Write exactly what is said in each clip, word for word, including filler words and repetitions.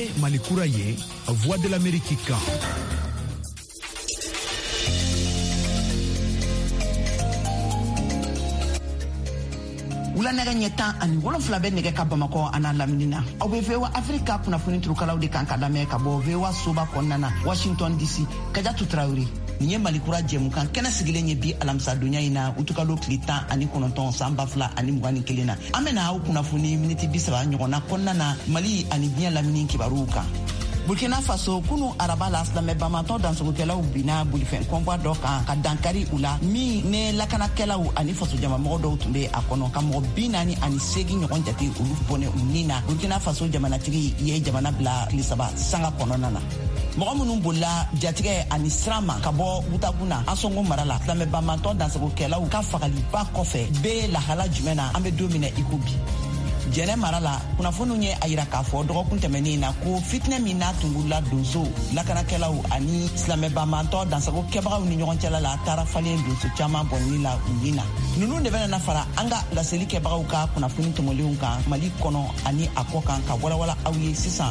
ye Malikura ye, Voix de l'Amérique kan. Wula nɛgɛ ɲɛ tan ani wolonfila bɛ nɛgɛ ka Bamakɔ ana lamini na. Aw bɛ V O A Afrika kunnafoni turukalaw de kan ka lamɛn ka bɔ V O A soba kɔnɔna na Washington D C. Kajatu Traoré. Nin ye Malikura jɛmukan kɛnɛ sigilen ye bi alamisa donya in na utukalo tile tan ani kɔnɔntɔn san ba fila ani mugan ni kelen na. An bɛna aw kunnafoni miniti bi saba ɲɔgɔnna kɔnɔna na Mali ani diɲɛ lamini kibaruw kan. Burkina Faso kunu araba la silamɛbamatɔ dansogokɛlaw bina bolifɛn kɔnbɔ dɔ kan ka dankari u la min ne lakanakɛlaw ani fasojamamɔgɔ dɔw tun bɛ a kɔnɔ ka mɔgɔ bi naani ani seegin ɲɔgɔn jate olu bɔnɛ u nin na. Burkina Faso jamanatigi ye jamana bila tile saba sanga kɔnɔna na. Mɔgɔ minnu bolila jatigɛ ani sirama ka bɔ Wutaguna Ansongo mara la silamɛbamatɔ dansogokɛlaw ka fagaliba kɔfɛ bɛ lahala jumɛn na an bɛ don minɛ iko bi. Jɛnɛ mara la kunnafoniw ye a yira k'a fɔ dɔgɔkun tɛmɛnen na ko fitinɛ min n'a tun b'u la donso lakanakɛlaw ani silamɛbamatɔ dansagokɛbagaw ni ɲɔgɔn cɛla la taara falen donso caman bɔnni la u nin na. Ninnu de bɛna fara an ka laselikɛbagaw ka kunnafoni tɛmɛlenw kan Mali kɔnɔ ani a kɔ kan ka walawala aw ye sisan.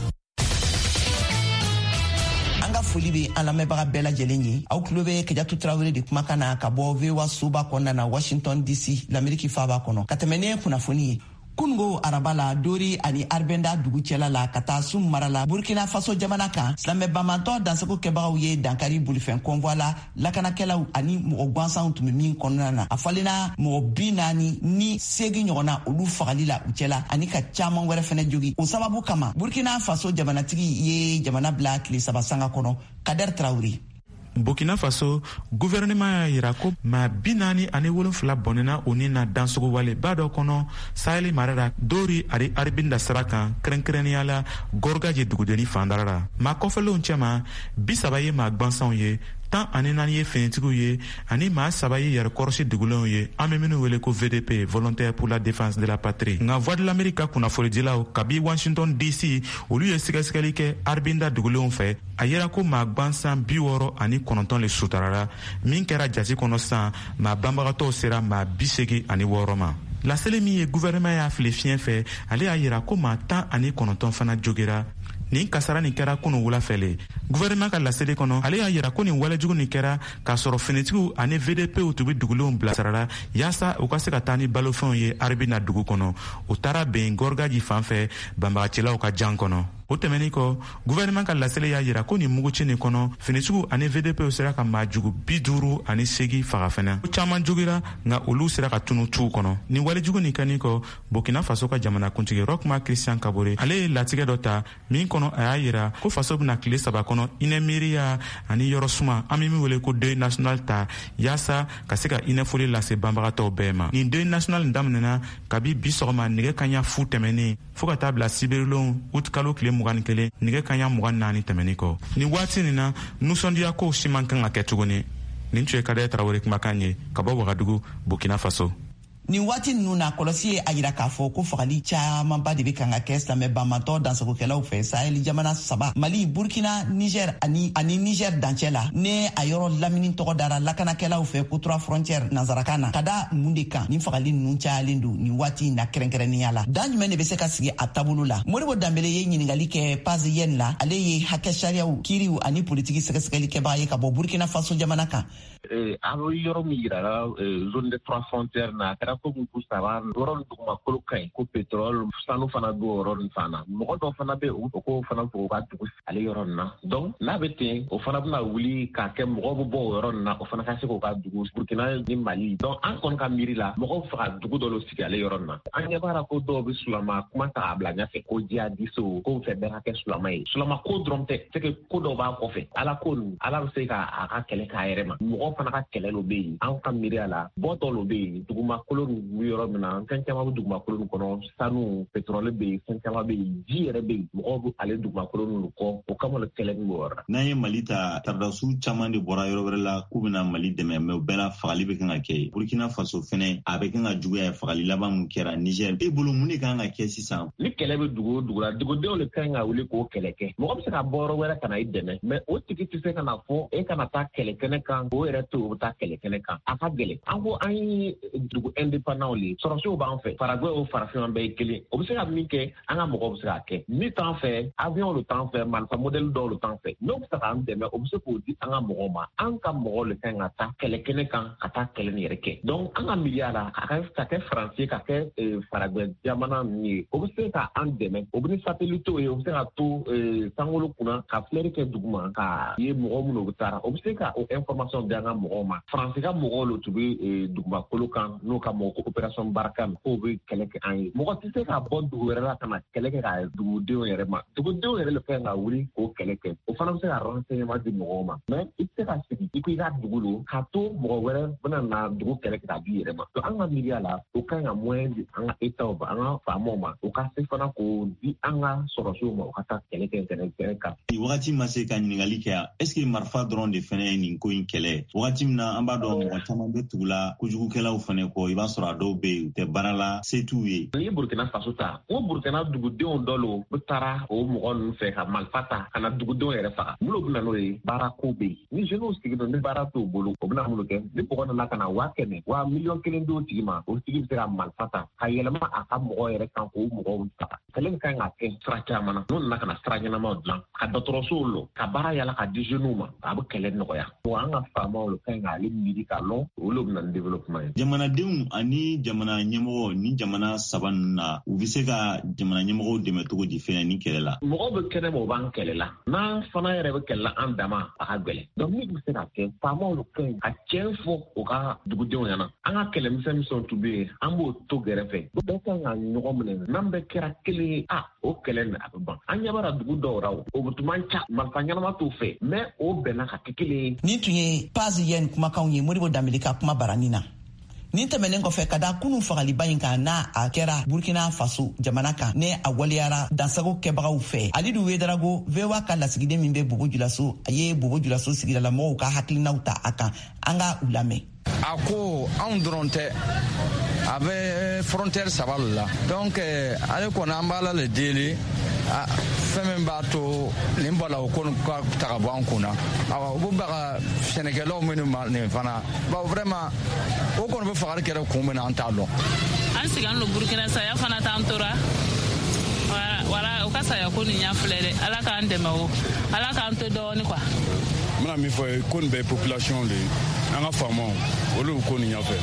An ka foli bɛ an lamɛnbaga bɛɛ lajɛlen ye. Aw tulo bɛ Kajatu Traoré de kumakan na ka bɔ V O A soba kɔnɔna na Washington D C l'Amérique faaba kɔnɔ. Ka tɛmɛ ne kunnafoni ye. Kungo araba la Dori ani Arbenda dugu cɛla la ka taa Sum mara la Burkina Faso jamana kan silamɛbamatɔ dansagokɛbagaw ye dankari bolifɛn kɔnvoi la lakanakɛlaw ani mɔgɔ gansanw tun bɛ min kɔnɔna na. A falenna mɔgɔ bi naani ni seegin ɲɔgɔnna olu fagali la u cɛla ani ka caman wɛrɛ fɛnɛ jogi. O sababu kama Burkina Faso jamanatigi ye jamana bila tile saba sanga kɔnɔ. Kader Traoré. Burkina Faso gouvernement y'a yira ko maa bi naani ani wolonfila bɔnɛna o ni na dansogo wale ba dɔ kɔnɔ Saheli mara la Dori ani Arbinda sira kan kɛrɛnkɛrɛnnenya la Gorgaje dugudeni fandara la. Maa kɔfɛlenw cɛma bi saba ye maa gwansanw ye tan ani naani ye finitigiw ye ani maa saba ye yɛrɛkɔrɔsi dugulenw ye an bɛ minnu wele ko V D P volontaire pour la défense de la patrie. Nka Voix de l'Amérique ka kunnafonidilaw kabi Washington D C olu ye sɛgɛsɛgɛli kɛ Arbinda dugulenw fɛ a yera ko maa gwansan bi wɔɔrɔ ani kɔnɔntɔn le sutarara min kɛra jati kɔnɔ sisan maa banbagatɔw sera maa bi seegin ani wɔɔrɔ ma. Laseli min ye gouvernement y'a fili fiɲɛ fɛ ale y'a yira ko maa tan ani kɔnɔntɔn fana jogera. Nin kasara nin kɛra kunu wulafɛle gouvernement ka laseli kɔnɔ ale y'a yira ko nin walejugu nin kɛra k'a sɔrɔ finitigiw ani V D Pw tun bɛ dugulenw bilasirala yaasa u ka se ka taa ni balofɛnw ye Arbina dugu kɔnɔ u taara bɛn Gorgaji fan fɛ banbagacɛlaw ka jan kɔnɔ. O tɛmɛnin kɔ gouvernement ka laseli y'a yira ko nin muguci nin kɔnɔ finitigiw ani V D Pw sera ka maa jugu bi duuru ani seegin faga fɛnɛ. Ko caman jogira nka olu sera ka tunu tuw kɔnɔ. Nin walejugu nin kɛnin kɔ Burkina Faso ka jamanakuntigi Rochmark Christian Kabore ale ye latigɛ dɔ ta min kɔnɔ a y'a yira ko faso bɛna tile saba kɔnɔ hinɛ miiriya ani yɔrɔ suma an bɛ min wele ko deuil national ta yaasa ka se ka hinɛfoli lase banbagatɔw bɛɛ ma. Nin deuil national nin daminɛna kabi bi sɔgɔma nɛgɛ kaɲa fu tɛmɛnen fo ka taa bila sibirilon août kalo tile mugan ni kelen nɛgɛ kaɲa mugan naani tɛmɛnin kɔ. Nin waati nin na nusɔndiya kow si man kan ka kɛ tuguni. Nin tun ye Kader Traoré kumakan ye ka bɔ Wagadugu Burkina Faso. Nin waati ninnu na kɔlɔsi ye a yira k'a fɔ ko fagali camanba de bɛ kan ka kɛ silamɛbamatɔ dansagokɛlaw fɛ Sahel jamana saba Mali Burkina Niger ani ani Niger dancɛ la ne a yɔrɔ lamini tɔgɔ dara lakanakɛlaw fɛ ko trois frontières nanzarakan na ka da mun de kan nin fagali ninnu cayalen don nin waati in na kɛrɛnkɛrɛnnenya la. Dan jumɛn de bɛ se ka sigi a taabolo la? Modibo Danbele ye ɲininkali kɛ Paz Yen la ale ye hakɛ sariyaw kiiriw ani politiki sɛgɛsɛgɛlikɛbaga ye ka bɔ Burkina Faso jamana kan. A bɛ yɔrɔ min yirala zone de trois frontières na ko mun kusaba yɔrɔ nin dugumakolo ka ɲi ko pétrole sanu fana bɛ yɔrɔ nin fana mɔgɔ dɔw fana bɛ o ko fana fɔ ka dugu ale yɔrɔ nin na donc n'a bɛ ten o fana bɛna wuli k'a kɛ mɔgɔw bɛ bɔ o yɔrɔ nin na o fana ka se k'o ka dugu Burkina ni Mali donc an kɔni ka miiri la mɔgɔw fɛ ka dugu dɔ sigi ale yɔrɔ nin na an ɲɛ b'a la ko dɔw bɛ sulama kuma ta a bila ɲɛfɛ ko jihadiso ko fɛ bɛɛ ka kɛ sulama ye sulama ko dɔrɔn tɛ c'est que ko dɔw b'a kɔfɛ ala ko nin ala bɛ se ka a ka kɛlɛ k'a yɛrɛ ma mɔgɔw fana ka kɛlɛ dɔ bɛ yen an ka miiriya la bɔ dɔw bɛ yen dugumakolo yɔrɔ min na fɛn caman bɛ dugumakolo nin kɔnɔ sanu pétrole bɛ yen fɛn caman bɛ yen ji yɛrɛ bɛ yen mɔgɔw bɛ ale dugumakolo nin kɔ o kama le kɛlɛ min b'o yɔrɔ la. N'an ye Mali ta taridasiw caman de bɔra yɔrɔ wɛrɛ la k'u bɛna Mali dɛmɛ mɛ o bɛɛ la fagali bɛ kan ka kɛ Burkina Faso fɛnɛ a bɛ kan ka juguya fagali laban min kɛra Niger e bolo mun de kan ka kɛ sisan? Ni kɛlɛ bɛ dugu o dugu la dugudenw de kan ka wuli k'o kɛlɛ kɛ mɔgɔ bɛ se ka bɔ yɔrɔ wɛrɛ ka na i dɛmɛ mɛ o tigi tɛ se ka na fɔ e kana taa kɛlɛ kɛnɛ kan o yɛrɛ to o bɛ taa kɛlɛ kɛnɛ kan a ka gɛlɛn an ko an ye dugu indépendant li sɔrɔsiw b'an fɛ Paraguay o farafin bɛɛ ye kelen o bɛ se ka min kɛ an ka mɔgɔw bɛ se ka kɛ ni t'an fɛ avion lu t'an fɛ marifa modèle dɔw lu t'an fɛ n'o bɛ se k'an dɛmɛ o bɛ se k'o di an ka mɔgɔw ma an ka mɔgɔw le kan ka taa kɛlɛ kɛnɛ kan ka taa kɛlɛ nin yɛrɛ kɛ donc an ka miliya la a ka ka kɛ faransi ka kɛ Paraguay jamana ninnu ye o bɛ se ka an dɛmɛ o bɛ ni satellite ye o bɛ se ka to sankolo kunna ka filɛri kɛ duguma ka ye mɔgɔ minnu bɛ taara o bɛ se ka o information di an ka mɔgɔw ma faransi ka mɔgɔw lu tun bɛ dugumakolo kan n'o ka mɔgɔ ko opération Barkhane k'o bɛ kɛlɛ kɛ an ye mɔgɔ tɛ se ka bɔ dugu wɛrɛ la ka na kɛlɛ kɛ ka dugudenw yɛrɛ ma dugudenw yɛrɛ le fɛn ka wuli k'o kɛlɛ kɛ o fana bɛ se ka renseignement di mɔgɔw ma mais i tɛ se ka sigi i ko i ka dugu don ka to mɔgɔ wɛrɛ bɛna na dugu kɛlɛ kɛ ka di yɛrɛ ma donc an ka miliya la o kan ka moyen di an ka état an ka faamaw ma o ka se fana k'o di an ka sɔrɔsiw ma o ka taa kɛlɛ kɛ kɛlɛ kɛlɛ kan. wagati ma se ka ɲininkali kɛ est ce que marifa dɔrɔn de fɛnɛ ye nin ko in kɛlɛ wagati min na an b'a dɔn mɔgɔ caman bɛ tugu la kojugukɛlaw fɛnɛ kɔ i b'a sɔrɔ a dɔw bɛ yen u tɛ baara la se t'u ye. n'i ye Burkina Faso ta o Burkina dugudenw dɔ lo u taara o mɔgɔ ninnu fɛ ka marifa ta ka na dugudenw yɛrɛ faga minnu bɛ na n'o ye baara ko bɛ yen ni jeunes sigilen ni baara t'u bolo o bɛna mun kɛ ni mɔgɔ nana ka na waa kɛmɛ waa miliyɔn kelen d'o tigi ma o tigi bɛ se ka marifa ta ka yɛlɛma a ka mɔgɔ yɛrɛ kan k'o mɔgɔw faga kɛlɛ kan ka kɛ sira caman na n'o nana ka na sira ɲɛnamaw dilan ka dɔgɔtɔrɔsow lɔ ka baara yala ka di jeunes ma a bɛ kɛlɛ nɔgɔya wa an ka faamaw lo kan k'ale miiri ka lɔn olu bɛ na ni développement ye. jamanadenw ani jamana ɲɛmɔgɔ ni jamana saba ninnu na u bɛ se ka jamana ɲɛmɔgɔw dɛmɛ cogo di fɛnɛ ni kɛlɛ la. mɔgɔw bɛ kɛnɛ ma o b'an kɛlɛ la n'an fana yɛrɛ bɛ kɛlɛ la an dama a ka gɛlɛn donc min bɛ se ka kɛ faamaw lo kan ka tiɲɛ fɔ o ka dugudenw ɲɛna an ka kɛlɛmisɛn misɛnw tun bɛ yen an b'o to gɛrɛfɛ bɛɛ kan ka ɲɔgɔn minɛ n'an bɛɛ kɛra kelen ye a o kɛlɛ nin a bɛ ban an ɲɛ b'ara dugu dɔw la o bɛ tun man ca marifa ɲɛnama t'o fɛ mais o bɛnna ka kɛ kelen ye. nin tun ye Paz Yen kumakanw ye Modibo Dambele ka kuma baranin na. nin tɛmɛnen kɔfɛ ka da kunun fagaliba in kan n'a a kɛra Burkina Faso jamana kan ne a waliyara dansago kɛbagaw fɛ Alidu Wederago V O A ka lasigiden min bɛ Bobo Julaso a ye Bobo Julaso sigidala mɔgɔw ka hakilinaw ta a kan an ka u lamɛn. a ko anw dɔrɔn tɛ a bɛ frontière saba la donc ale kɔni an b'a la le deli fɛn min b'a to nin bala o ko ka ta ka bɔ an kunna u bɛ baga sɛnɛkɛlaw minnu ma nin fana bon vraiment o kɔni bɛ fagali kɛra kun min na an t'a dɔn. an sigilen don Burkina saya fana t'an tora wala o ka saya ko nin y'a filɛ dɛ ala k'an dɛmɛ o ala k'an to dɔɔni quoi. n bɛna min fɔ ye ko nin bɛ ye population de ye an ka faamaw olu ko nin ɲɛfɛ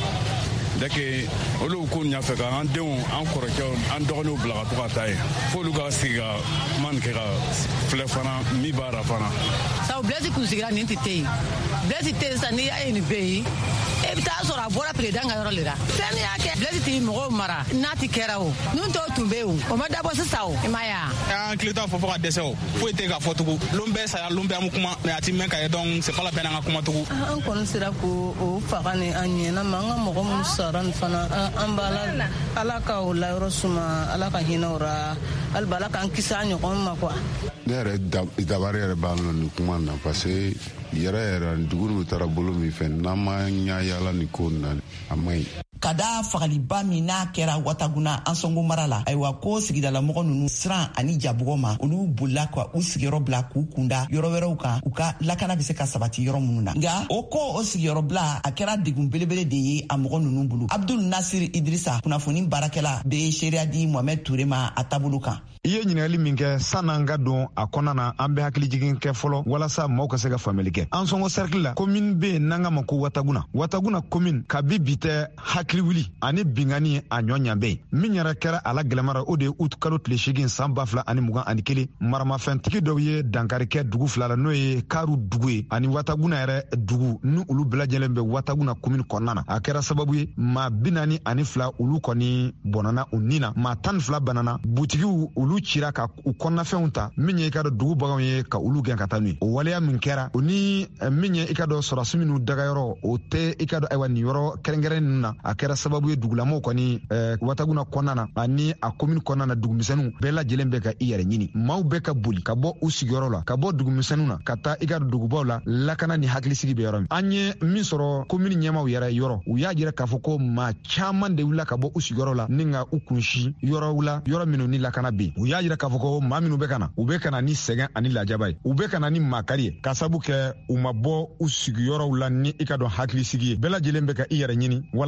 deke olu ko nin ɲɛfɛ ka an denw an kɔrɔkɛw an dɔgɔninw bila ka to ka taa ye f'olu ka sigi ka kuma nin kɛ ka filɛ fana min b'a ra fana. sabu Blaise kun sigira nin tɛ yen Blaise tɛ yen sisan n'i y'a ye nin bɛɛ ye e bɛ taa sɔrɔ a bɔra président ka yɔrɔ de la fɛn min y'a kɛ Blaise tɛ mɔgɔw mara n'a tɛ kɛra o ninnu tɔw tun bɛ yen o ma dabɔ sisan o i ma ye wa. an tile t'a fɔ fɔ ka dɛsɛ o foyi tɛ ka fɔ tugun lon bɛɛ saya lon bɛɛ an bɛ kuma mais a ti mɛn ka ye donc c'est pas la peine an ka kuma tugun. an kɔni sera ko o faga ni an ɲɛna ma an ka mɔgɔ minnu sara nin fana an b'a la ala ka o layɔrɔ suma ala ka hinɛ o ra hali ala k'an kisi a ɲɔgɔn ma quoi. ne yɛrɛ dabari yɛrɛ b'a la nin kuma na parce que yɛrɛ yɛrɛ dugu ninnu taara bolo min fɛ n'an ma ɲa yala nin ko na a man ɲi. ka da fagaliba min n'a kɛra Wataguna Ansongo mara la ayiwa ko sigidala mɔgɔ ninnu siran ani jabugɔ ma olu bolila ka u sigiyɔrɔ bila k'u kunda yɔrɔ wɛrɛw kan u ka lakana bɛ se ka sabati yɔrɔ minnu na nka o ko o sigiyɔrɔ bila a kɛra degun belebele de ye a mɔgɔ ninnu bolo. Abdul Nasir Idrissa kunnafoni baarakɛla bɛ seereya di Mohamed Ture ma a taabolo kan. I ye ɲininkali min kɛ san'an ka don a kɔnɔna na an bɛ hakilijigin kɛ fɔlɔ walasa maaw ka se ka faamuyali kɛ. Ansongo cercle la commune bɛ yen n'an ka ma ko Wataguna. Wataguna commune kabi bi tɛ hakiliwuli ani bingani a ɲɔ ɲan bɛ yen. Min yɛrɛ kɛra a la gɛlɛmara o de ye août kalo tile seegin san ba fila ani mugan ani kelen maramafɛntigi dɔw ye dankari kɛ dugu fila la n'o ye Karu dugu ye ani Wataguna yɛrɛ dugu ni olu bɛɛ lajɛlen bɛ Wataguna commune kɔnɔna na. A kɛra sababu ye maa bi naani ani fila olu kɔni bɔnana u ni na maa tan ni fila banana butigiw olu cira ka u kɔnɔnafɛnw ta min ye i ka dɔn dugu baganw ye ka olu gɛn ka taa n'u ye. O waleya min kɛra o ni min ye i ka dɔn sɔrɔdasi minnu dagayɔrɔ o tɛ i ka dɔn ayiwa nin yɔrɔ kɛrɛnkɛrɛn ninnu na a kɛra sababu ye dugulamɔgɔw kɔni ɛɛ Wataguna kɔnɔna na ani a commune kɔnɔna na dugumisɛnninw bɛɛ lajɛlen bɛ ka i yɛrɛ ɲini. Maaw bɛ ka boli ka bɔ u sigiyɔrɔ la ka bɔ dugumisɛnninw na ka taa i ka dɔn dugubaw la lakana ni hakilisigi bɛ yɔrɔ min. An ye min sɔrɔ commune ɲɛmaaw yɛrɛ yɔrɔ u y'a jira k'a fɔ ko maa caman de wulila ka bɔ u sigiyɔrɔ la ni ka u kunsi yɔrɔw la yɔrɔ minnu ni lakana bɛ yen. U y'a jira k'a fɔ ko maa minnu bɛ ka na u bɛ ka na ni sɛgɛn ani lajaba ye u bɛ ka na ni makari ye ka sabu kɛ u ma bɔ u sigiyɔrɔw la ni i ka dɔn hakilisigi ye. Bɛɛ lajɛlen bɛ ka i yɛrɛ ɲini walasa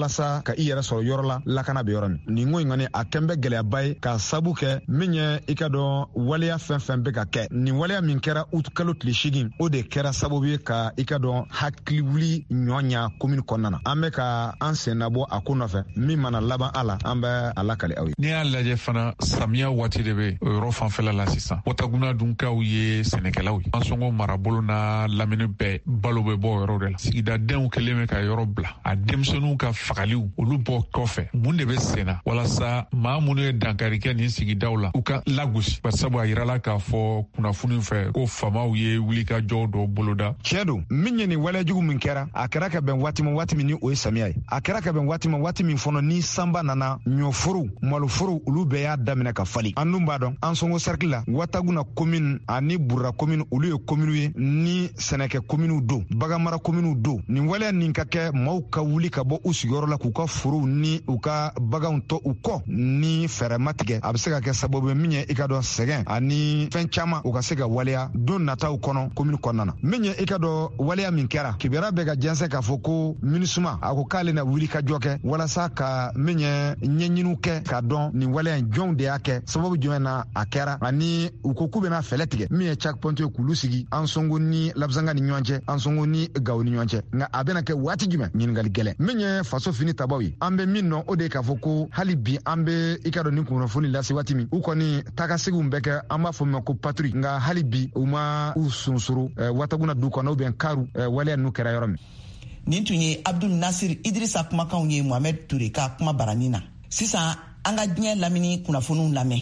ka i yɛrɛ sɔrɔ yɔrɔ la lakana bɛ yɔrɔ min nin ko in kɔni a kɛn bɛ gɛlɛyaba ye ka sabu kɛ min ye i ka dɔn waleya fɛn fɛn bɛ ka kɛ nin waleya min kɛra ut kalo tile seegin o de kɛra sababu ye ka i ka dɔn hakili wuli ɲɔ ɲa komini kɔnɔna na an bɛ ka an sen nabɔ a ko nɔfɛ min mana laban a la an bɛ a lakale aw ye. N'i y'a lajɛ fana samiya waati de bɛ o yɔrɔ fanfɛla la sisan Wataguna dunkaw ye sɛnɛkɛlaw ye an sɔngɔ marabolo na lamini bɛɛ balo bɛ bɔ o yɔrɔ de la sigidadenw kɛlen bɛ ka yɔrɔ bila a denmisɛnninw ka fagaliw olu bɔ kɔfɛ mun de bɛ senna walasa maa minnu ye dankari kɛ nin sigidaw la u ka lagosi basabu a yirala k'a fɔ kunnafoni fɛ ko famaw ye wulikajɔw dɔ boloda. Tiɲɛ don min ye nin waleyajugu min kɛra a kɛra ka bɛn waati ma waati min ni o ye samiya ye a kɛra ka bɛn waati ma waati min fɔlɔ ni sanba nana ɲɔforo maloforo olu bɛɛ y'a daminɛ ka fali an dun b'a dɔn an sɔngɔ cercle la Wataguna commune ani Burura commune olu ye commune ye ni sɛnɛkɛ commune don baganmara commune don nin waleya nin ka kɛ maaw ka wuli ka bɔ u sigiyɔrɔ la k'u ka forow ni u ka baganw tɔ u kɔ ni fɛɛrɛ ma tigɛ a bɛ se ka kɛ sababu ye min ye i ka dɔn sɛgɛn ani fɛn caman u ka se ka waleya don nataw kɔnɔ commune kɔnɔna na min ye i ka dɔn waleya min kɛra kibaruya bɛ ka jɛnsɛn k'a fɔ ko MINUSMA a ko k'ale na wuli ka jɔ kɛ walasa ka min ye ɲɛɲiniw kɛ k'a dɔn nin waleya in jɔnw de y'a kɛ sababu jumɛn na a kɛra ani u ko k'u bɛna fɛlɛ tigɛ min ye checkpoint ye k'ulu sigi an sɔngo ni Labzanga ni ɲɔgɔn cɛ an sɔngo ni Gawo ni ɲɔgɔn cɛ nka a bɛna kɛ waati jumɛn ɲininkali gɛlɛn min ye faso fini tabaw ye an bɛ min nɔ o de ye k'a fɔ ko hali bi an bɛ i ka dɔn ni kunnafoni lase waati min u kɔni tagaseginw bɛ kɛ an b'a fɔ min ma ko patrouille nka hali bi u ma u sunsuru Wataguna du kɔnɔ u bɛn karu waleya ninnu kɛra yɔrɔ min. Nin tun ye Abdul Nasir Idrissa kumakanw ye Mohamed Touré ka kuma barani na sisan an ka diɲɛ lamini kunnafoniw lamɛn.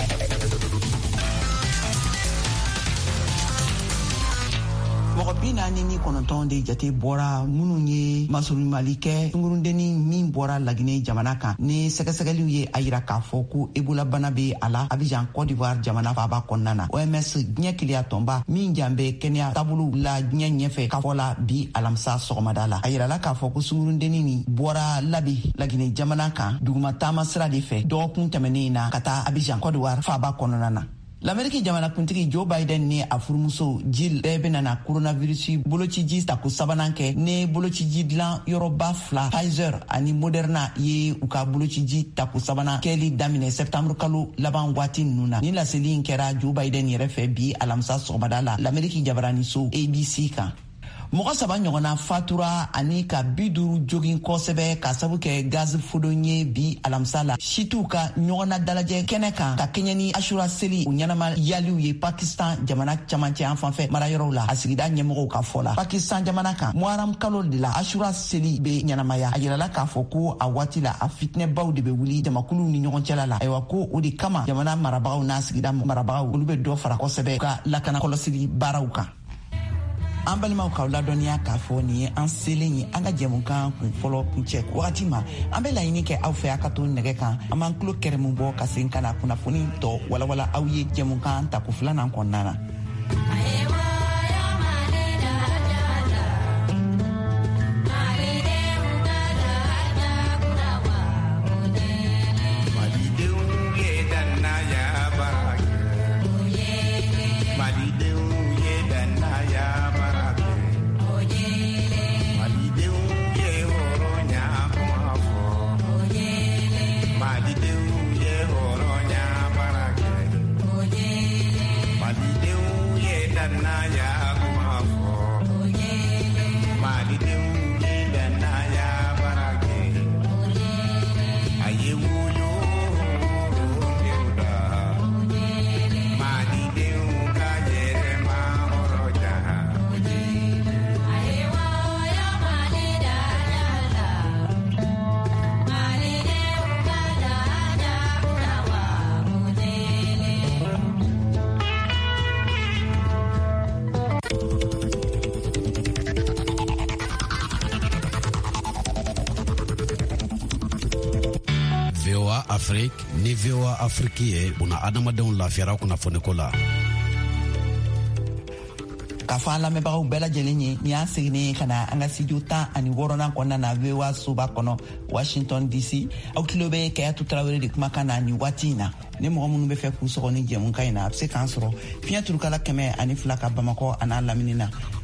mɔgɔ bi naani ni kɔnɔntɔn de jate bɔra minnu ye masurumali kɛ tungurundenni min bɔra Laginɛ jamana kan ni sɛgɛsɛgɛliw ye a yira k'a fɔ ko Ebola bana bɛ a la Abidjan Côte d'Ivoire jamana faaba kɔnɔna na O M S diɲɛ keleya tɔnba min jan bɛ kɛnɛya taabolo la diɲɛ ɲɛfɛ k'a fɔ la bi alamisa sɔgɔmada la a yirala k'a fɔ ko tungurundenni nin bɔra Labi Laginɛ jamana kan duguma taama sira de fɛ dɔgɔkun tɛmɛnen na ka taa Abidjan Côte d'Ivoire faaba kɔnɔna na. L'Amérique jamanakuntigi Joe Biden ni a furumuso Jill bɛɛ bɛ nana coronavirus bolociji tako sabanan kɛ ne bolociji dilan yɔrɔba fila Pfizer ani Moderna ye u ka bolociji tako sabanan kɛli daminɛ septembre kalo laban waati ninnu na ni laseli in kɛra Joe Biden yɛrɛ fɛ bi alamisa sɔgɔmada la l'Amérique jabaraniso A B C kan. Mɔgɔ saba ɲɔgɔnna fatura ani ka bi duuru jogin kosɛbɛ ka sabu kɛ gaz fodon ye bi alamisa la situ ka ɲɔgɔnna dalajɛ kɛnɛ kan ka kɛɲɛ ni Ashura seli u ɲɛnama yaliw ye Pakistan jamana camancɛ an fanfɛ marayɔrɔw la a sigida ɲɛmɔgɔw ka fɔ la Pakistan jamana kan Muharram kalo de la Ashura seli bɛ ɲɛnamaya a yirala k'a fɔ ko a waati la a fitinɛbaw de bɛ wuli jamakuluw ni ɲɔgɔn cɛla la ayiwa ko o de kama jamana marabagaw n'a sigida marabagaw olu bɛ dɔ fara kosɛbɛ ka lakana kɔlɔsili baaraw kan. An balimaw k'aw ladɔnniya k'a fɔ nin ye an selen ye an ka jɛmukan kun fɔlɔ kun cɛ wagati ma an bɛ laɲini kɛ aw fɛ a ka to nɛgɛ kan an b'an tulo kɛrɛmu bɔ ka segin ka na kunnafoni tɔ walawala aw ye jɛmukan tako filanan kɔnɔna na. Afrique ni V O A Afrique ye buna adamadenw lafiyara kunnafoniko la. K'a fɔ an lamɛnbagaw bɛɛ lajɛlen ye ni y'an seginnen ka na an ka studio tan ani wɔɔrɔnan kɔnɔna na V O A soba kɔnɔ Washington D C aw kilo bɛ Kayatu Tarawele de kumakan na nin waati in na ni mɔgɔ minnu bɛ fɛ k'u sɔgɔ ni jɛmukan in na a bɛ se k'an sɔrɔ fiɲɛ turukala kɛmɛ ani fila ka Bamakɔ a n'a lamini na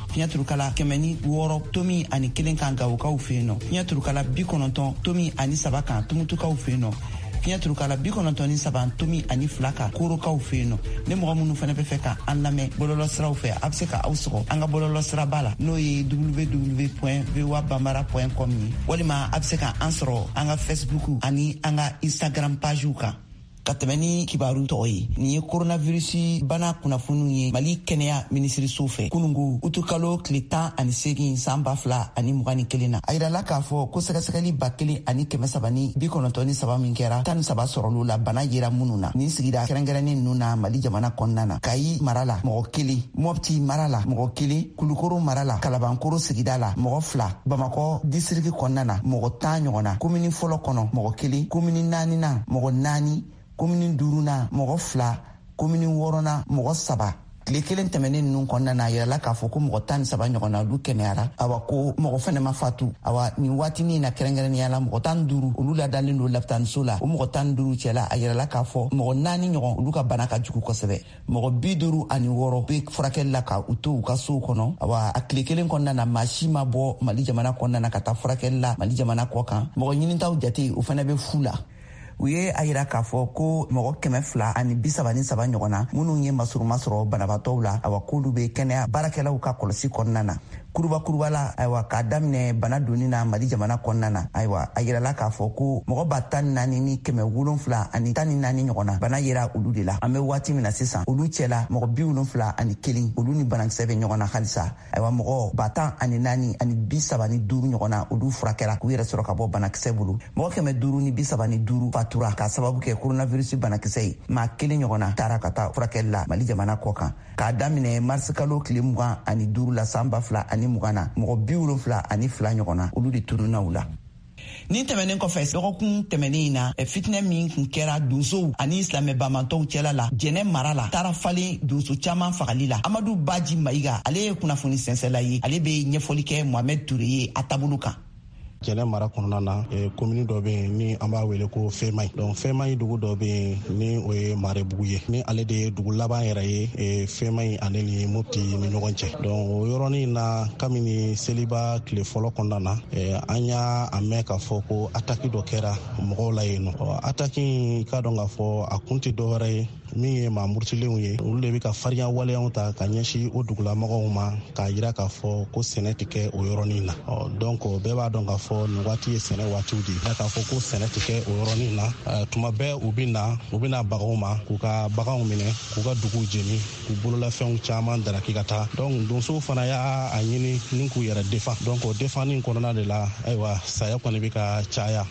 fiɲɛ turukala kɛmɛ ni wɔɔrɔ tomi ani kelen kan gawokaw fɛ yen nɔ fiɲɛ turukala bi kɔnɔntɔn tomi ani saba kan tumutukaw fɛ yen nɔ fiɲɛ turukala bi kɔnɔntɔn ni saba tomi ani fila kan korokaw fɛ yen nɔ ni mɔgɔ minnu fana bɛ fɛ ka an lamɛn bɔlɔlɔsiraw fɛ a bɛ se ka aw sɔgɔ an ka bɔlɔlɔsiraba la n'o ye w w w point v o a banbara point com ye walima a bɛ se ka an sɔrɔ an ka facebook ani an ka instagram pagew kan ka tɛmɛ ni kibaru tɔgɔ ye nin ye coronavirus bana kunnafoniw ye mali kɛnɛya minisiriso fɛ kunungo utukalo tile tan ani segin san ba fila ani mugan ni kelen na a yirala k'a fɔ ko sɛgɛsɛgɛli ba kelen ani kɛmɛ saba ni bi kɔnɔntɔn ni saba min kɛra tan ni saba sɔrɔlu la bana yera minnu na nin sigida kɛrɛnkɛrɛnnen ninnu na mali jamana kɔnɔna na kayi mara la mɔgɔ kelen mɔpti mara la mɔgɔ kelen kulukoro mara la kalabankoro sigida la mɔgɔ fila bamakɔ disiriki kɔnɔna na mɔgɔ tan ɲɔgɔn na komini fɔlɔ kɔnɔ mɔgɔ kelen komini naani na mɔgɔ naani komini duuruna mɔgɔ fila komini wɔɔrɔna mɔgɔ saba tile kelen tɛmɛnen ninnu kɔnɔna na a yirala k'a fɔ ko mɔgɔ tan ni saba ɲɔgɔn na olu kɛnɛyara awa ko mɔgɔ fɛnɛ ma fatu awa nin waatinin na kɛrɛnkɛrɛnnenya la mɔgɔ tan duuru olu ladalen don lapitaniso la o mɔgɔ tan duuru cɛla a yirala k'a fɔ mɔgɔ naani ɲɔgɔn olu ka bana ka jugu kosɛbɛ mɔgɔ bi duuru ani wɔɔrɔ be furakɛli la ka u to u ka sow kɔnɔ awa a tile kelen kɔnɔna na maa si ma bɔ mali jamana kɔnɔna na ka taa furakɛli la mali jamana kɔ kan mɔgɔ ɲinitaw jate o fɛnɛ be fu la u ye a yira k'a fɔ ko mɔgɔ kɛmɛ fila ani bi saba ni saba ɲɔgɔn na minnu ye masuruma sɔrɔ banabaatɔw la awa k'olu be kɛnɛya baarakɛlaw ka kɔlɔsi kɔnɔna na kuruba kuruba la ayiwa k'a daminɛ bana donni na mali jamana kɔnɔna na ayiwa a yirala k'a fɔ ko mɔgɔ ba tan ni naani ni kɛmɛ wolonfila ani tan ni naani ɲɔgɔn na bana yera olu de la an bɛ waati min na sisan olu cɛla mɔgɔ bi wolonfila ani kelen olu ni banakisɛ bɛ ɲɔgɔn na halisa ayiwa mɔgɔ ba tan ani naani ani bi saba ni duuru ɲɔgɔn na olu furakɛra k'u yɛrɛ sɔrɔ ka bɔ banakisɛ bolo mɔgɔ kɛmɛ duuru ni bi saba ni duuru fatura k'a sababu kɛ coronavirus banakisɛ ye maa kelen ɲɔgɔn na taara ka taa furakɛli la mali jamana kɔ kan k'a daminɛ marisi kalo tile mugan ani duuru la san ba fila ani mugan na mɔgɔ bi wolonfila ani fila ɲɔgɔn na olu de tununa u la nin tɛmɛnen kɔfɛ dɔgɔkun tɛmɛnen in na fitinɛ min kun kɛra donsow ani silamɛbamatɔw cɛla la jɛnɛ mara la taara falen donso caman fagali la amadu baji mayiga ale ye kunnafoni sɛnsɛla ye ale be ɲɛfɔli kɛ mohamɛd ture ye a taabolo kan jɛnɛ mara kɔnɔna na komini dɔ bɛ yen ni an b'a wele ko fɛmayi donc fɛmayi dugu dɔ bɛ yen ni o ye marebugu ye ni ale de ye dugu laban yɛrɛ ye fɛmayi ale ni mopti ni ɲɔgɔn cɛ donc o yɔrɔnin na kabini seliba tile fɔlɔ kɔnɔna na an y'a a mɛn k'a fɔ ko ataki dɔ kɛra mɔgɔw la yen nɔ ataki ka dɔn k'a fɔ a kun tɛ dɔwɛrɛ ye min ye maa murutilenw ye olu de bɛ ka farinya waleyanw ta ka ɲɛsin o dugulamɔgɔw ma k'a yira k'a fɔ ko sɛnɛ tɛ kɛ o yɔrɔnin na donc bɛɛ b'a dɔn k'a fɔ nin waati ye sɛnɛ waatiw de ye k'a fɔ ko sɛnɛ tɛ kɛ o yɔrɔnin na tuma bɛɛ u bɛ na u bɛ na baganw ma k'u ka baganw minɛ k'u ka duguw jeni k'u bololafɛnw caman daraki ka taa donc donsow fana y'a a ɲini ni k'u yɛrɛ defan donc o defanni kɔnɔna de la ayiwa saya kɔni bɛ ka caya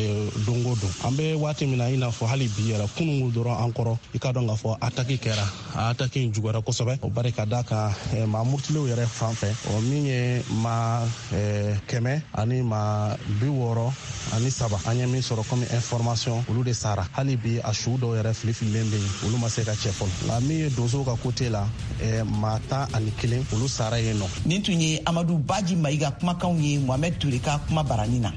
don o don an bɛ waati min na i n'a fɔ hali bi yɛrɛ kununko dɔrɔn an kɔrɔ i ka dɔn k'a fɔ ataki kɛra a ataki in juguyara kosɛbɛ o bari ka da kan maa murutilenw yɛrɛ fan fɛ o min ye maa kɛmɛ ani maa bi wɔɔrɔ ani saba an ye min sɔrɔ komi information olu de sara hali bi a su dɔw yɛrɛ filifililen bɛ yen olu ma se ka cɛ fɔlɔ nka min ye donsow ka kote la maa tan ani kelen olu sara yen nɔ. nin tun ye amadu baji mayiga kumakanw ye mohamɛd ture ka kuma barani na.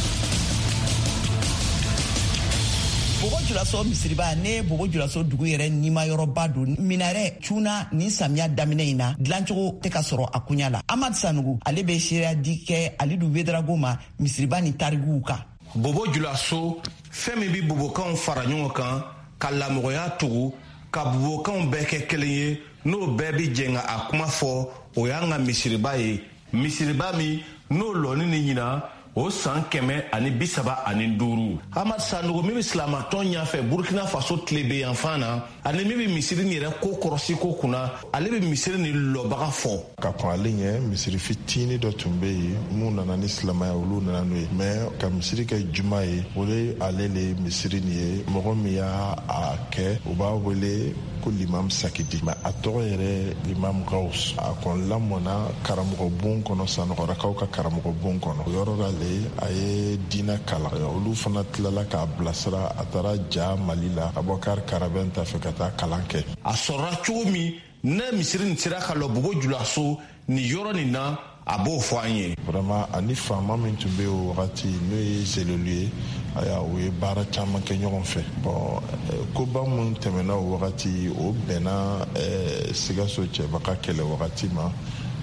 bobo julaso misiriba ne bobo julaso dugu yɛrɛ nimayɔrɔba don minarɛ cuna ni samiya daminɛ in na dilancogo tɛ ka sɔrɔ a kunya la amadu sanugu ale bɛ seereya di kɛ alidu wederago ma misiriba ni tariguw kan bobo julaso fɛn min bi bobokanw fara ɲɔgɔn kan ka lamɔgɔya tugu ka bobokanw bɛɛ kɛ kelen ye n'o bɛɛ bi jɛn ka a kuma fɔ o y'an ka misiriba ye misiriba min n'o lɔni ni ɲina o san kɛmɛ ani bi saba ani duuru amadu sanogo min bɛ silamatɔn ɲɛfɛ burkina faso tile bɛ yan fan na ani min bɛ misiri nin yɛrɛ ko kɔrɔsi ko kunna ale bɛ misiri nin lɔbaga fɔ. ka kɔn ale ɲɛ misiri fitinin dɔ tun bɛ yen mun nana ni silamaya olu nana n'o ye mɛ ka misiri kɛ juma ye o de ale le misiri nin ye mɔgɔ min y'a a kɛ u b'a wele ko limam sakidi mɛ a tɔgɔ yɛrɛ limam gaus a kɔn lamɔna karamɔgɔ bon kɔnɔ sanɔgɔrakaw ka karamɔgɔ bon kɔnɔ o yɔrɔ la a ye diinɛ kalan olu fana tilala k'a bilasira a taara ja mali la a bɔ kari karabɛn ta fɛ ka taa kalan kɛ a sɔrɔla cogo min ne misiri nin sera ka lɔ bobo julaso nin yɔrɔ nin na a b'o fɔ an ye vraiment ani faama min tun bɛ o wagati n'o ye zelelu ye aya o ye baara caman kɛ ɲɔgɔn fɛ bɔn koba min tɛmɛna o wagati o bɛnna sikaso cɛbaga kɛlɛ wagati ma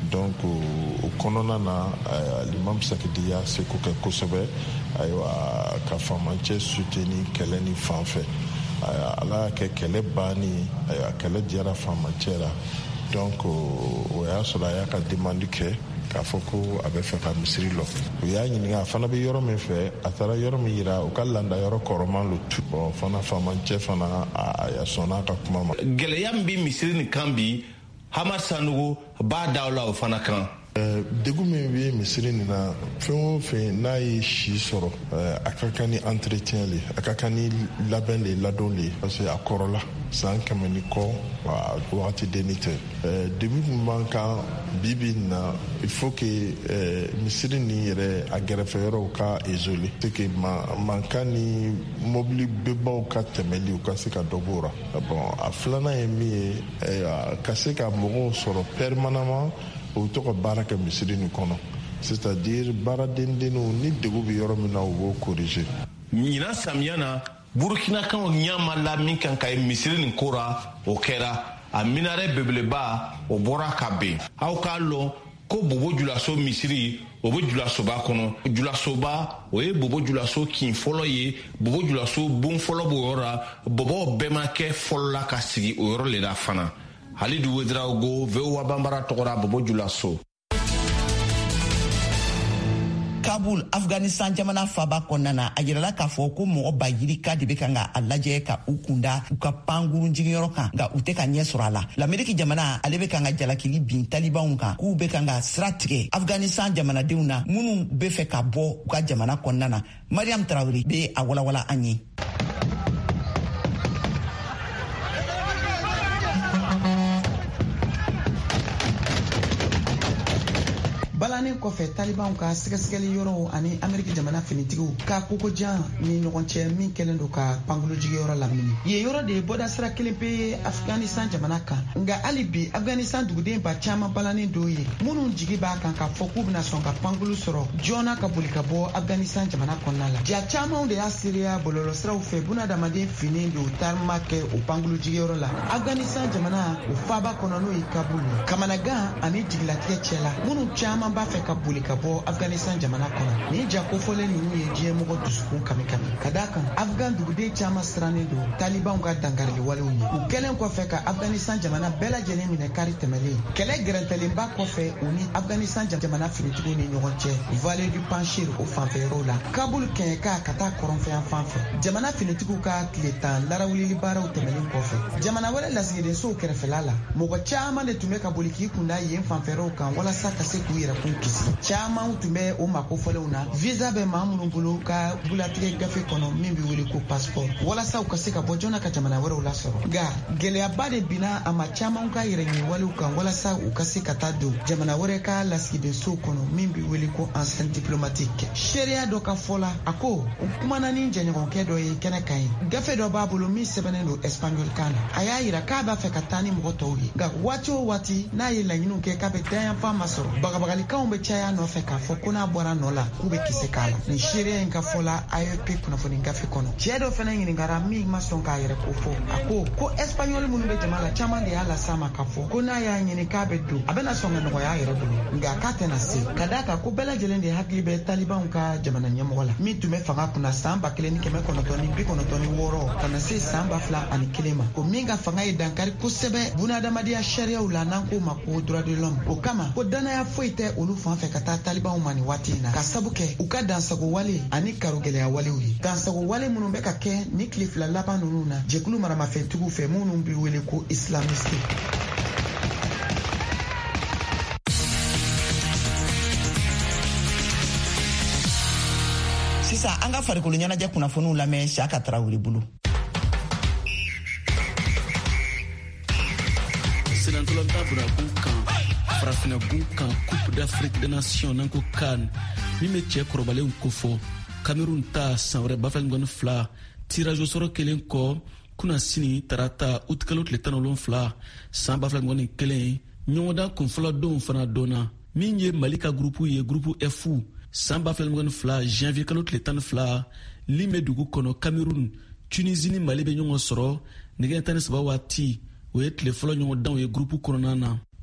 donc o kɔnɔna na limam sakidi y'a seko kɛ kosɛbɛ ayiwa ka faamacɛ soutenir kɛlɛ ni fan fɛ ala y'a kɛ kɛlɛ banni ayiwa kɛlɛ diyara faamacɛ la donc o y'a sɔrɔ a y'a ka demande kɛ k'a fɔ ko a bɛ fɛ ka misiri lɔ o y'a ɲininka a fana bɛ yɔrɔ min fɛ a taara yɔrɔ min yira o ka landa yɔrɔ kɔrɔman lo tu bɔn fana faamacɛ fana a sɔnna a ka kuma ma. gɛlɛya min bɛ misiri nin kan bi Hamad Sanogo b'a da o la o fana kan. degun min bɛ misiri nin na fɛn o fɛn n'a ye si sɔrɔ a ka kan ni entretien le a ka kan ni labɛn le ladon le parce que a kɔrɔla san kɛmɛ ni kɔ wagati denni tɛ degun min b'an kan bibi na il faut que misiri nin yɛrɛ a gɛrɛfɛ yɔrɔw ka isolé c'est que mankan ni mobili bebaw ka tɛmɛli u ka se ka dɔ b'o la bon a filanan ye min ye ka se ka mɔgɔw sɔrɔ permanemment o tɔgɔ baara kɛ misiri nin kɔnɔ c'est-à-dire baara dendenw ni degun bɛ yɔrɔ min na u b'o corriger. ɲinan samiya na burukinakanw ɲama la min kan ka ye misiri nin ko ra o kɛra a minarɛ belebeleba o bɔra ka ben aw k'a lɔn ko bobo julaso misiri o bɛ julasoba kɔnɔ julasoba o ye bobo julaso kin fɔlɔ ye bobo julaso bon fɔlɔ b'o yɔrɔ la bɔbɔw bɛɛ ma kɛ fɔlɔ la ka sigi o yɔrɔ le la fana. Halidu Wedraogo V O A Bambara tɔgɔra bobo julaso. Kabul, Afghanistan jamana faba kɔnɔna a yirala k'a fɔ ko mɔgɔ ba yirika de bɛ kan ka a lajɛ ka u kunda u ka pankuru jigiyɔrɔ kan nka u tɛ ka ɲɛ sɔrɔ a la. L'Amérique jamana ale bɛ kan ka jalakili bin talibanw kan k'u bɛ kan ka sira tigɛ Afghanistan jamanadenw na minnu bɛ fɛ ka bɔ u ka jamana kɔnɔna na. Mariam Traoré bɛ a walawala an ye. Balani kɔfɛ talibanw ka sɛgɛsɛgɛli yɔrɔ ani Ameriki jamana finitigiw ka kokojan ni ɲɔgɔn cɛ min kɛlen don ka pankolo jigiyɔrɔ lamini. Yen yɔrɔ de ye bɔda sira kelen pe Afghanistan jamana kan. Nga hali bi Afghanistan duguden ba caman balani dɔw ye minnu jigi b'a kan ka fɔ k'u bɛna sɔn ka pankolo sɔrɔ joona ka boli ka bɔ Afghanistan jamana kɔnɔna la. Ja camanw de y'a seereya bɔlɔlɔ siraw fɛ bunadamaden fini don tarima kɛ o pankolo jigiyɔrɔ la. Afghanistan jamana o faba kɔnɔ n'o ye Kabul ye. Kamanagan ani jigilatigɛ cɛla minnu caman b'a fɛ ka boli ka bɔ Afghanistan jamana kɔnɔ. Ni ja kofɔlen ninnu ye diɲɛ mɔgɔ dusukun kami kami. Ka d'a kan Afghan duguden caman sirannen don talibanw ka dangarili walew ye. U kɛlen kɔfɛ ka Afghanistan jamana bɛɛ lajɛlen minɛ kari tɛmɛlen. Kɛlɛ gɛrɛntɛlenba kɔfɛ u ni Afghanistan jamana finitigiw ni ɲɔgɔn cɛ Vallée du Panjshir o fanfɛ yɔrɔw la. Kabul kɛɲɛka ka taa kɔrɔnfɛyan fanfɛ. Jamana finitigiw ka tile tan larawulili baaraw tɛmɛlen kɔfɛ. Jamana wɛrɛ lasigidensow kɛrɛfɛla la mɔgɔ caman de tun bɛ ka boli k'i kunda yen fanfɛɛrɛw kan walasa ka se k'u yɛrɛ kun kisi. Caman tun bɛ o makofɔlenw na visa bɛ maa minnu bolo ka bulatigɛ gafe kɔnɔ min bɛ wele ko passeport walasa u ka se ka bɔ joona ka jamana wɛrɛw lasɔrɔ. Nka gɛlɛyaba de binna a ma caman ka yɛrɛ ɲiniwalew kan walasa u ka se ka taa don jamana wɛrɛ ka lasigidensow kɔnɔ min bɛ wele ko enceinte diplomatique. Seereya dɔ ka fɔ la a ko u kumana ni jɛɲɔgɔnkɛ dɔ ye kɛnɛ kan ye. Gafe dɔ b'a bolo min sɛbɛnnen don espagnol kan na. A y'a yira k'a b'a fɛ ka taa ni mɔgɔ tɔw ye. Nka waati o waati n'a ye laɲiniw kɛ k'a bɛ dayanfan masɔrɔ bagabagalikanw bɛ caya nɔfɛ k'a fɔ ko n'a bɔra nɔ la k'u bɛ kisɛ k'a la. Nin seereya in ka fɔ la A E P kunnafoni gafe kɔnɔ. Cɛ dɔ fana ɲininkara min ma sɔn k'a yɛrɛ ko fɔ. A ko ko espagnol minnu bɛ jama la caman de y'a las'a ma k'a fɔ ko n'a y'a ɲini k'a bɛ don a bɛna sɔn ka nɔgɔya a yɛrɛ bolo nka k'a tɛna se. Ka d'a kan ko bɛɛ lajɛlen de hakili bɛ talibanw ka jamana ɲɛmɔgɔ la min tun bɛ fanga kunna san ba kelen ni kɛmɛ kɔnɔntɔn ni bi kɔnɔntɔn ni wɔɔrɔ ka na se san ba fila ani kelen ma. O min ka fanga ye dankari kosɛbɛ bunadamadenya sariyaw la n'an k'o ma ko droit de l'homme. O kama ko danaya foyi tɛ olu fan fɛ ka taa talibanw ma nin waati in na ka sabu kɛ u ka dansago wale ani karo gɛlɛya walew ye. Dansago wale minnu bɛ ka kɛ ni tile fila laban ninnu na jɛkulu maramafɛntigiw fɛ minnu bɛ wele ko islamiste. Sisan an ka farikolo ɲɛnajɛ kunnafoniw lamɛn Siyaka Tarawele bolo. Silantolanta burabu kan farafina gun kan Coupe d'Afrique des Nations n'an ko CAN min bɛ cɛ kɔrɔbalenw ko fɔ Cameroun ta san wɛrɛ ba fila ni fila tirage au sort kelen kɔ kuna sini tarata août kalo tile tan ni wolonwula san ba fila ni kelen ɲɔgɔndan kunfɔlɔ donw fana dɔnna min ye Mali ka grupu ye grupu F san ba fila ni fila janvier kalo tile tan ni fila min bɛ dugu kɔnɔ Cameroun Tunisie ni Mali bɛ ɲɔgɔn sɔrɔ nɛgɛ tan ni saba waati o ye tile fɔlɔ ɲɔgɔndanw ye grupu kɔnɔna na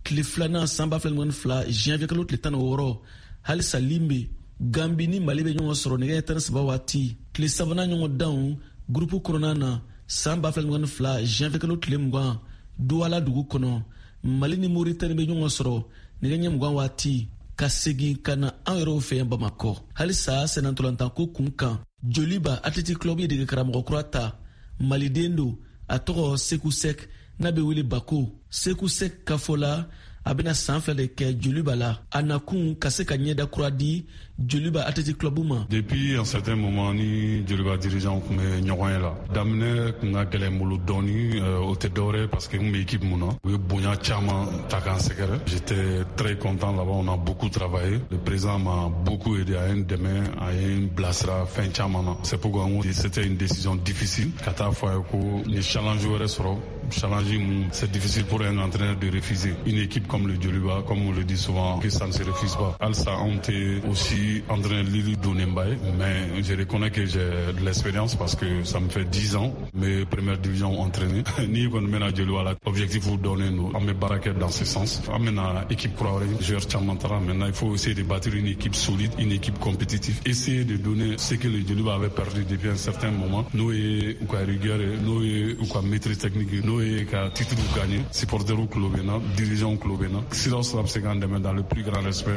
tile filanan san ba fila ni fila janvier kalo tile tan ni wɔɔrɔ halisa limbe gambi ni mali bɛ ɲɔgɔn sɔrɔ nɛgɛ tan ni saba waati tile sabanan ɲɔgɔn danw gurupu kɔnɔna na san ba fila ni fila janvier kalo tile mugan duwala dugu kɔnɔ mali ni moritani bɛ ɲɔgɔn sɔrɔ nɛgɛ ɲɛ mugan waati ka segin ka na an yɛrɛw fɛ yan bamakɔ halisa sɛnɛntolantan ko kun kan joliba athletic club ye dege karamɔgɔ kura ta maliden do a tɔgɔ seku sek n'a bɛ wele bako seku sek ka fɔ la a bɛna san fila de kɛ joliba la a nakun ka se ka ɲɛda kura di joliba athletic club ma. Depuis un certain moment ni joliba dirigeant kun bɛ ɲɔgɔn ye la daminɛ kun ka gɛlɛn n bolo dɔɔni o tɛ dɔwɛrɛ parce que n kun bɛ équipe mun na u ye bonya caman ta k'an sɛgɛrɛ. J'étais très content là-bas, on a beaucoup travaillé, le président m'a beaucoup aidé, a ye n dɛmɛ a ye n bilasira fɛn caman na. C'est pourquoi n ko c'était une décision difficile ka taa fɔ a ye ko ni challenge wɛrɛ sɔrɔ challenge mun c'est difficile pour un entraîneur de refuser une équipe comme le Joliba, comme on le dit souvent, que ça ne se refuse pas. Alsa, on était aussi en train de lui donner bail, mais je reconnais que j'ai de l'expérience parce que ça me fait dix ans. Mes premières divisions ont entraîné. Ni quand on a Joliba, l'objectif vous donner nous, on met baraquet dans ce sens. On met une équipe croire, joueur Chamantara. Maintenant, il faut essayer de bâtir une équipe solide, une équipe compétitive. Essayer de donner ce que le Joliba avait perdu depuis un certain moment. Nous, et ou quoi rigueur, nous, et ou quoi maîtrise technique, nous, et quoi titre de gagner, supporter au club, dirigeant au club. Dans le plus grand respect,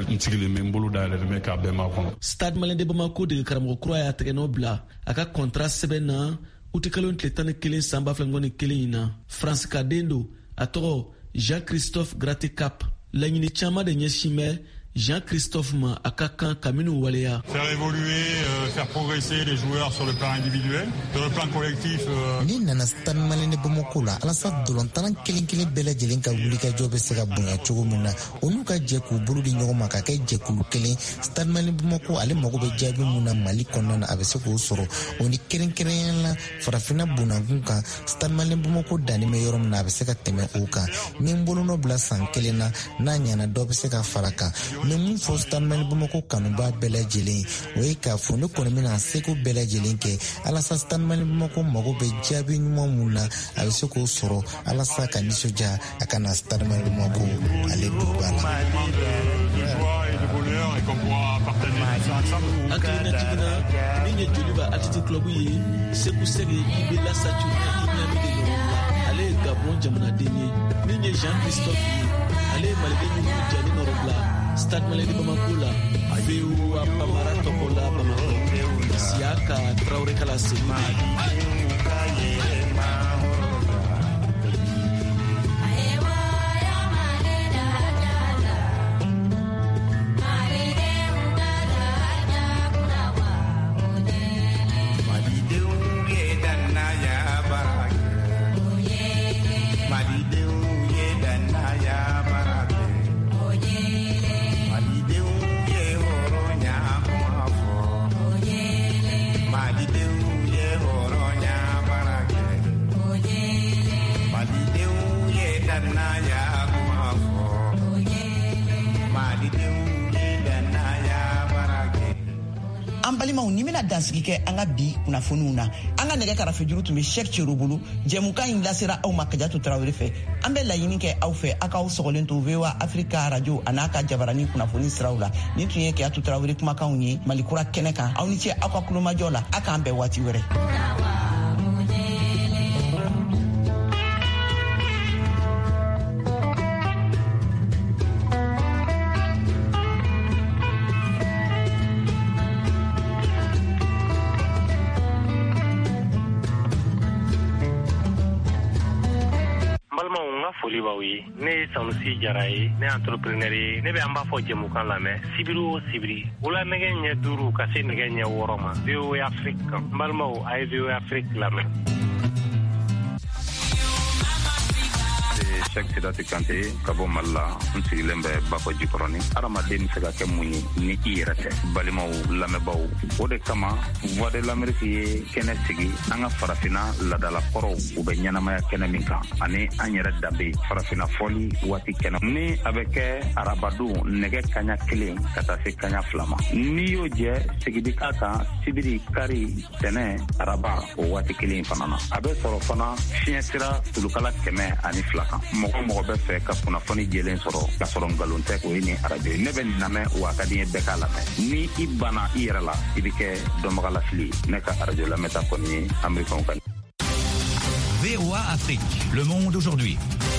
Stade Malien de Bamako de karamɔgɔ kura y'a tɛgɛ nɔ bila a ka contrat sɛbɛn na u tɛ kalo tile tan ni kelen san ba fila ni kelen in na France kaden do a tɔgɔ Jean-Christophe Graticap laɲini caman de ɲɛsin bɛ Jean-Christophe ma a ka kan ka minnu waleya. Faire évoluer, euh, faire progresser les joueurs sur le plan individuel, sur le plan collectif. Euh... Ni nana Stade Malien de Bamako la alasa dolantan kelen kelen bɛɛ lajɛlen ka wuli ka jɔ bɛ se ka bonya cogo min na olu ka jɛ k'u bolo di ɲɔgɔn ma ka kɛ jɛkulu kelen. Stade Malien de Bamako ale mago bɛ jaabi mun na Mali kɔnɔna na a bɛ se k'o sɔrɔ o ni kɛrɛnkɛrɛnya la farafinna bonnakun kan Stade Malien de Bamako danni bɛ yɔrɔ min na a bɛ se ka tɛmɛ o kan ni n bolonɔ bila san kelen na n'a ɲɛna dɔ bɛ se ka fara kan. Mais mun fɔ Stade Malien Bamako kanuba bɛɛ lajɛlen o ye k'a fɔ ne kɔni bɛna seko bɛɛ lajɛlen kɛ alasa Stade Malien Bamako mago bɛ jaabi ɲuman mun na a bɛ se k'o sɔrɔ alasa ka nisɔndiya a ka na Stade Malien Bamako ale duba la. Hakilina jiginna min ye Joliba Athletic Club ye Seku Sege i bɛ lasatu i ɲami de yɔrɔ la ale ye Gabon jamanaden ye min ye Jean-Christophe ye ale ye maliden minnu jani nɔrɔ bila Stade Malien de Bamako la V O A Pamara Tokola Bamako Siaka Traoré Kala Segu ni bena dansigi kɛ an ka bi kunnafoniw na an ka nɛgɛ karafe juru tun bɛ Cheikh Thierno bolo jɛmukan in lasera aw ma Kadiatou Traoré fɛ an bɛ laɲini kɛ aw fɛ aw k'aw sɔgɔlen to V O A Africa radio a n'a ka jabarani kunnafoni siraw la nin tun ye Kadiatou Traoré kumakanw ye Malikura kɛnɛ kan aw ni ce aw ka kulomajɔ la a k'an bɛn waati wɛrɛ. ne ye Sanusi Jara ye ne entrepreneur ye ne bɛ an b'a fɔ jɛmukan lamɛn sibiri o sibiri wula nɛgɛ ɲɛ duuru ka se nɛgɛ ɲɛ wɔɔrɔ ma V O A Afrique kan n balimaw a ye V O A Afrique lamɛn. Cheikh Sidati Kante ka bɔ Mali la n sigilen bɛ Bafɔ Jikɔrɔni adamaden bɛ se ka kɛ mun ye ni i yɛrɛ tɛ balimaw lamɛnbaw o de kama Voix de l'Amérique ye kɛnɛ sigi an ka farafinna ladalakɔrɔw u bɛ ɲɛnamaya kɛnɛ min kan ani an yɛrɛ danbe farafinna fɔli waati kɛnɛ ni a bɛ kɛ arabadon nɛgɛ kaɲa kelen ka taa se kaɲa fila ma n'i y'o jɛ sigidi ka kan sibiri kari tɛnɛ araba o waati kelen fana na a bɛ sɔrɔ fana fiɲɛ sira tulukala kɛmɛ ani fila kan mɔgɔ mɔgɔ bɛ fɛ ka kunnafoni jɛlen sɔrɔ ka sɔrɔ nkalon tɛ o ye ni arajo ye ne bɛ nin lamɛn wa ka di n ye bɛɛ k'a lamɛn ni i banna i yɛrɛ la i bɛ kɛ dɔnbagalafili ne ka arajo lamɛnta kɔni ye Amerikɛnw ka V O A Afrique, le monde aujourd'hui.